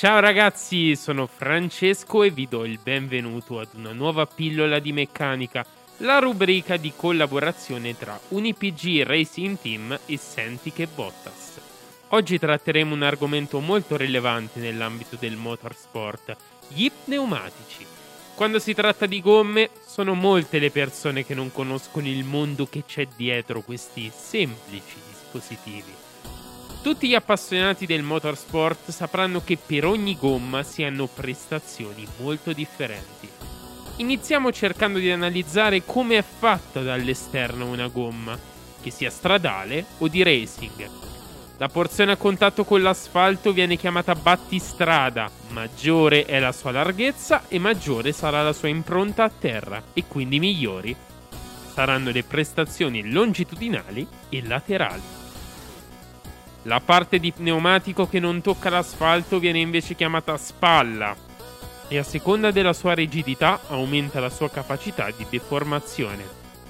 Ciao ragazzi, sono Francesco e vi do il benvenuto ad una nuova pillola di meccanica, la rubrica di collaborazione tra UniPG Racing Team e Senti che Bottas. Oggi tratteremo un argomento molto rilevante nell'ambito del motorsport, gli pneumatici. Quando si tratta di gomme, sono molte le persone che non conoscono il mondo che c'è dietro questi semplici dispositivi. Tutti gli appassionati del motorsport sapranno che per ogni gomma si hanno prestazioni molto differenti. Iniziamo cercando di analizzare come è fatta dall'esterno una gomma, che sia stradale o di racing. La porzione a contatto con l'asfalto viene chiamata battistrada, maggiore è la sua larghezza e maggiore sarà la sua impronta a terra e quindi migliori saranno le prestazioni longitudinali e laterali. La parte di pneumatico che non tocca l'asfalto viene invece chiamata spalla e a seconda della sua rigidità aumenta la sua capacità di deformazione.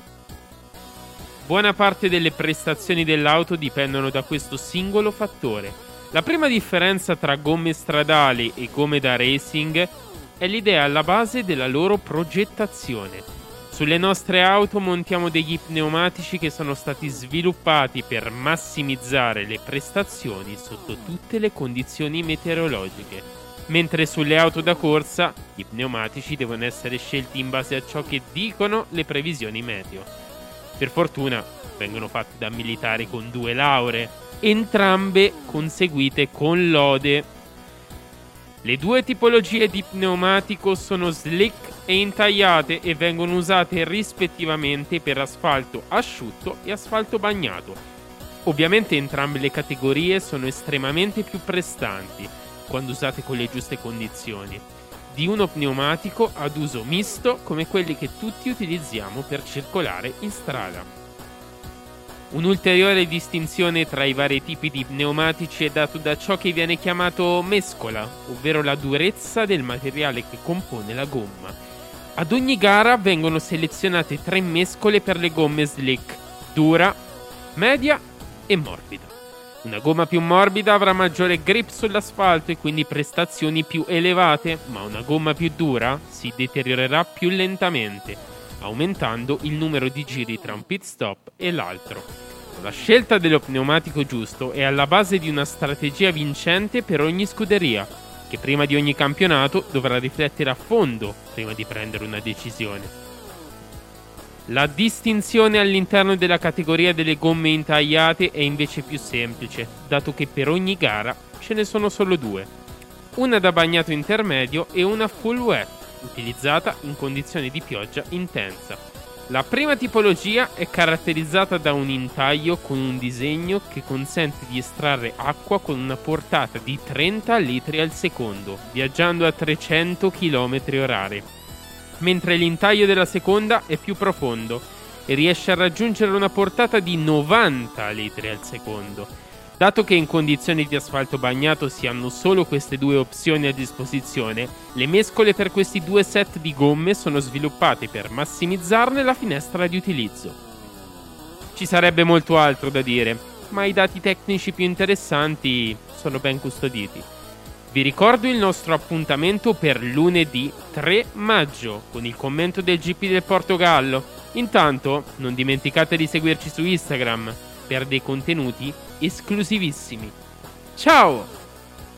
Buona parte delle prestazioni dell'auto dipendono da questo singolo fattore. La prima differenza tra gomme stradali e gomme da racing è l'idea alla base della loro progettazione. Sulle nostre auto montiamo degli pneumatici che sono stati sviluppati per massimizzare le prestazioni sotto tutte le condizioni meteorologiche, mentre sulle auto da corsa i pneumatici devono essere scelti in base a ciò che dicono le previsioni meteo. Per fortuna vengono fatti da militari con 2 lauree, entrambe conseguite con lode. Le 2 tipologie di pneumatico sono slick e intagliate e vengono usate rispettivamente per asfalto asciutto e asfalto bagnato. Ovviamente entrambe le categorie sono estremamente più prestanti quando usate con le giuste condizioni di uno pneumatico ad uso misto come quelli che tutti utilizziamo per circolare in strada. Un'ulteriore distinzione tra i vari tipi di pneumatici è dato da ciò che viene chiamato mescola, ovvero la durezza del materiale che compone la gomma. Ad ogni gara vengono selezionate 3 mescole per le gomme slick: dura, media e morbida. Una gomma più morbida avrà maggiore grip sull'asfalto e quindi prestazioni più elevate, ma una gomma più dura si deteriorerà più lentamente, aumentando il numero di giri tra un pit stop e l'altro. La scelta dello pneumatico giusto è alla base di una strategia vincente per ogni scuderia, che prima di ogni campionato dovrà riflettere a fondo prima di prendere una decisione. La distinzione all'interno della categoria delle gomme intagliate è invece più semplice, dato che per ogni gara ce ne sono solo 2. Una da bagnato intermedio e una full wet, utilizzata in condizioni di pioggia intensa. La prima tipologia è caratterizzata da un intaglio con un disegno che consente di estrarre acqua con una portata di 30 litri al secondo, viaggiando a 300 km/h, mentre l'intaglio della seconda è più profondo e riesce a raggiungere una portata di 90 litri al secondo. Dato che in condizioni di asfalto bagnato si hanno solo queste 2 opzioni a disposizione, le mescole per questi 2 set di gomme sono sviluppate per massimizzarne la finestra di utilizzo. Ci sarebbe molto altro da dire, ma i dati tecnici più interessanti sono ben custoditi. Vi ricordo il nostro appuntamento per lunedì 3 maggio con il commento del GP del Portogallo. Intanto non dimenticate di seguirci su Instagram per dei contenuti esclusivissimi. Ciao!